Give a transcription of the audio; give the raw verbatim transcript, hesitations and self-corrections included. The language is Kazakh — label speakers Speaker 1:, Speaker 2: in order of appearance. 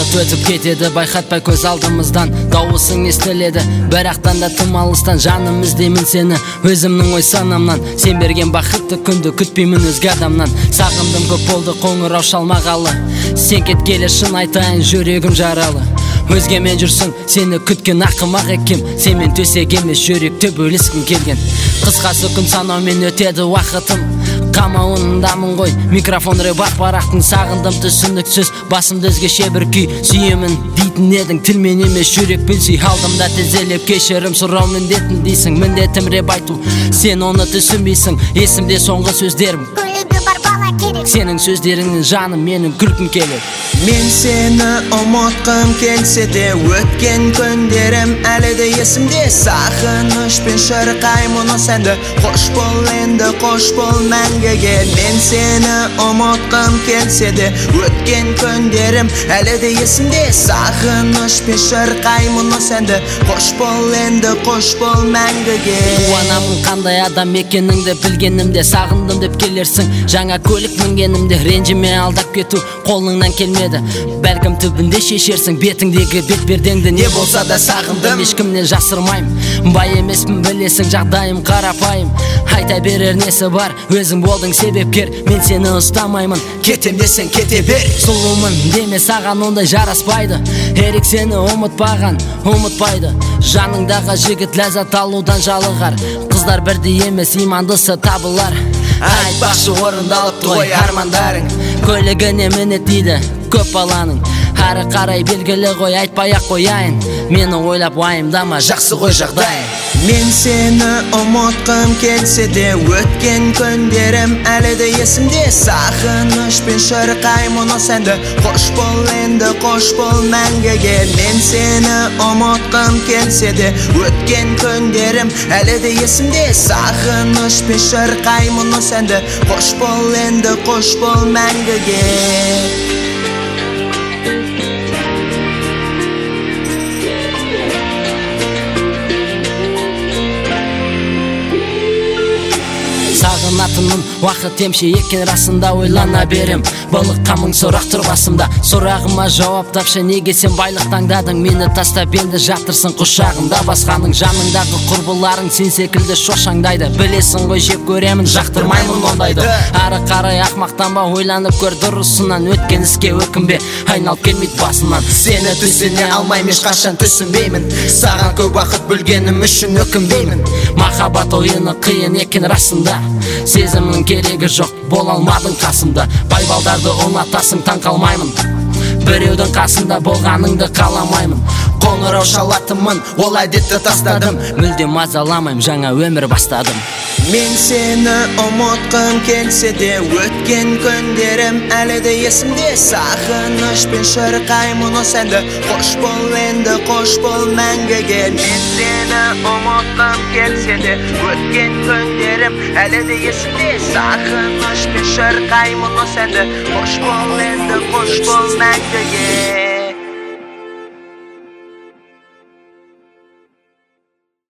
Speaker 1: уақыт өтіп кетеді байқатпай көз алдымыздан. Дауысың естіледі бірақтан да тым алыстан. Жаным іздеймін сені өзімнің ой санамнан. Сен берген бақытты күнді күтпеймін өзге адамнан. Сағындым көп болды қоңырау шалмағалы. Сен кеткелі шын айтайын жүрегім жаралы. Өзгемен жүрсің сені күткен ақымақ екем. Сенмен төсек емес жүректі бөліскім келген. Қысқасы күн санаумен өтеді уақытым. Қамауындамын ғой микрофон рэп парақтың. Сағындым түсініксіз басымды өзгеше бір күй. Сүйемін дейтін едің тілмен емес жүрекпен сүй. Алдымда тізелеп кешірім сұрау міндетін дейсің. Міндетім рэп айту сен оны түсінбейсің. Есімде соңғы сөздерім сенің сөздеріңнің жаным менің күлкім келеді.
Speaker 2: Мен сені ұмытқым келсе де өткен күндерім әлі де есімде. Сағынышпен шырқаймын осы әнді. Қош бол енді қош бол мәңгіге. Мен сені ұмытқым келсе де өткен күндерім әлі де есімде. Сағынышпен шырқаймын осы әнді. Қош бол енді қош бол мәңгіге.
Speaker 1: Қуанамын қандай адам екеніңді білгенімде. Сағындым деп келерсің жаңа көлік мінгенімде. Ренжіме алдап кету қолыңнан келмеді. Бәлкім түбінде шешерсің бетіңдегі бетпердеңді. Не болса да сағындым ешкімнен жасырмаймын. Бай емеспін білесің жағдайым қарапайым. Айта берер несі бар өзің болдың себепкер. Мен сені ұстамаймын кетем десең кете бер. Сұлумын деме саған ондай жараспайды. Ерек сені ұмытпаған ұмытпайды. Жаныңдағы жігіт ләззат алудан жалығар. Қыздар бірдей емес имандысы табылар. Айтпақшы орындалып той армандарың. Көлігіне мінет дейді көп баланың. Әрі қарай белгілі ғой айтпай-ақ қояйын. Мені ойлап уайымдама жақсы ғой жағдайың.
Speaker 2: Мен сені ұмытқым келсе де өткен күндерім әлі де есімде. Сағынышпен шырқаймын осы әнді. Қош бол енді қош бол мәңгіге. Мен сені ұмытқым келсе де өткен күндерім әлі де есімде. Сағынышпен шырқаймын осы әнді. Қош бол енді қош бол мәңгіге.
Speaker 1: Сағынатыным уақыт емші екен расында ойлана берем. Балыққа мың сұрақ тұр басымда. Сұрағыма жауап тапшы неге сен байлық таңдадың. Мені тастап енді жатырсың құшағында. Басқаның жаныңдағы құрбыларың сен секілді шошаңдайды. Білесің ғой жеп көремін жақтырмаймын ондайды. Ары қарай ақмақтанба ойланып көр дұрысынан. Өткен іске өкінбе айналып келмейді басынан. Сені түсіне алмаймын ешқашан түсінбеймін. Саған көп уақыт бөлгенім үшін өкінбеймін. Махаббат ойыны қиын екен расында. Сезімнің керегі жоқ бола алмадың қасымда. Байбалдарды ұнатасың таң қалмаймын. Біреудің қасында болғаныңды қаламаймын. Қоңырау шалатымын ол әдетті тастадым. Мүлдем мазаламайым жаңа өмір бастадым.
Speaker 2: Мен сені ұмытқым келсе де өткен күндерім әлі де есімде. Сағынышпен шырқаймын осы әнді. Қош бол енді қош бол мәңгіге. Мен сені ұмытқым келсе де өткен күндерім әлі де есімде. Сағынышпен шырқаймын осы әнді. Қош бол енді қош бол мәңгіге.